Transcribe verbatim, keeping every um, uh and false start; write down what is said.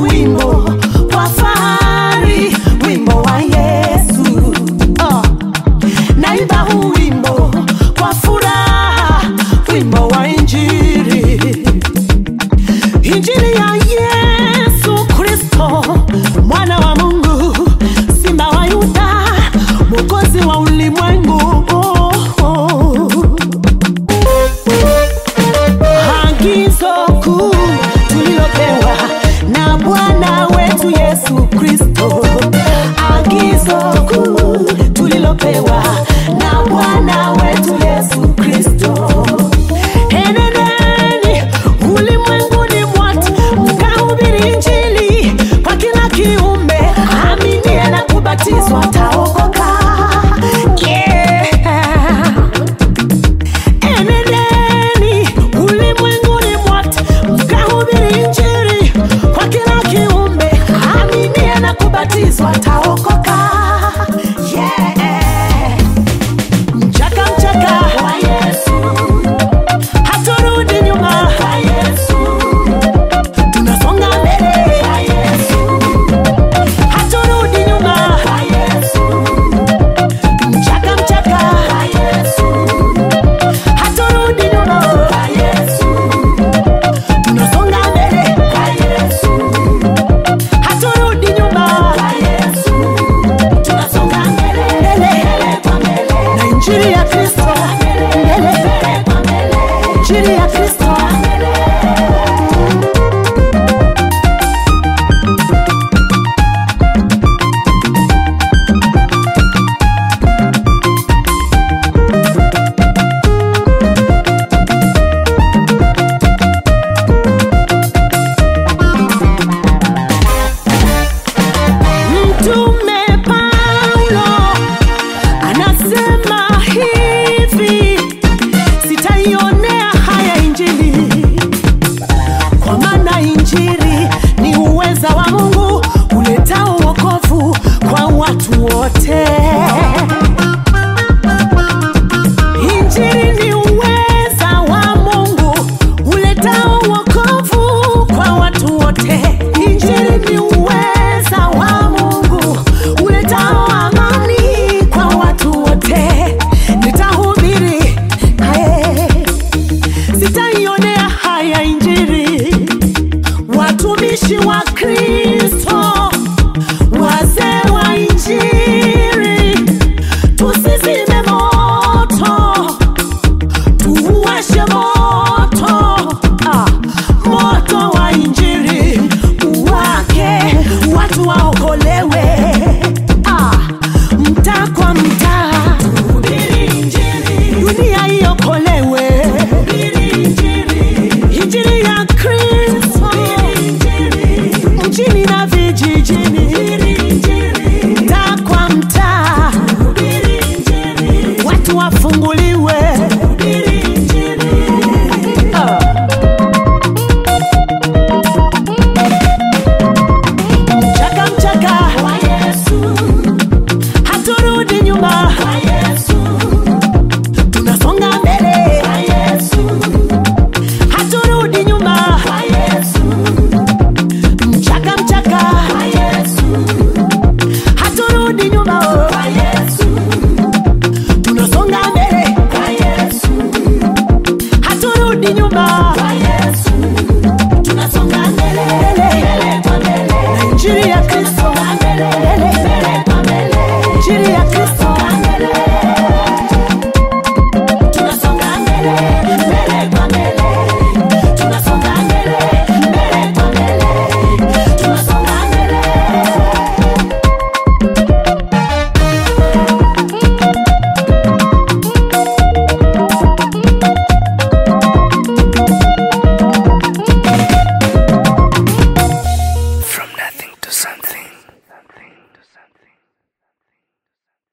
huu wimbo kwa fahari, wimbo wa Yesu. Oh. Naimba huu wimbo kwa furaha, wimbo wa injili. Injili ya Yesu Kristo, mwana wa Mungu, simba wa Yuda, mwokozi wa ulimwengu. Oh, oh. Agizo kuu tulilopewa na Bwana wetu Yesu Kristo, agizo kuu tulilopewa na Bwana wetu Yesu Kristo. Enendeni ulimwenguni mwote mkahubiri injili kwa kila kiumbe, aaminie na kubatizwa ataokoka. Yeah. Enendeni ulimwenguni mwote mkahubiri injili kwa kila kiumbe, aaminie na kubatizwa ataokoka. Yeah. Mchaka mchaka wa Yesu, haturudi nyuma kwa Yesu, tunasonga mbele kwa Yesu, haturudi nyuma kwa Yesu. Mchaka mchaka wa Yesu, haturudi nyuma kwa Yesu, tunasonga mbele kwa Yesu, haturudi nyuma kwa Yesu, tunasonga mbele mbele kwa mbele na injili ya Kristo mbele mbele kwa mbele, injili ya Kristo mbele. Mtume Paulo anasema hivi, sitaionea haya injili, kwa maana injili ni uweza wa Mungu uletao wokovu kwa watu wote. Injili ni uweza wa Mungu uletao wokovu kwa watu wote. Injili ni uweza wa Mungu uletao amani kwa watu wote. Nitahubiri haye, sitaionea haya injili, watumishi wa Kristo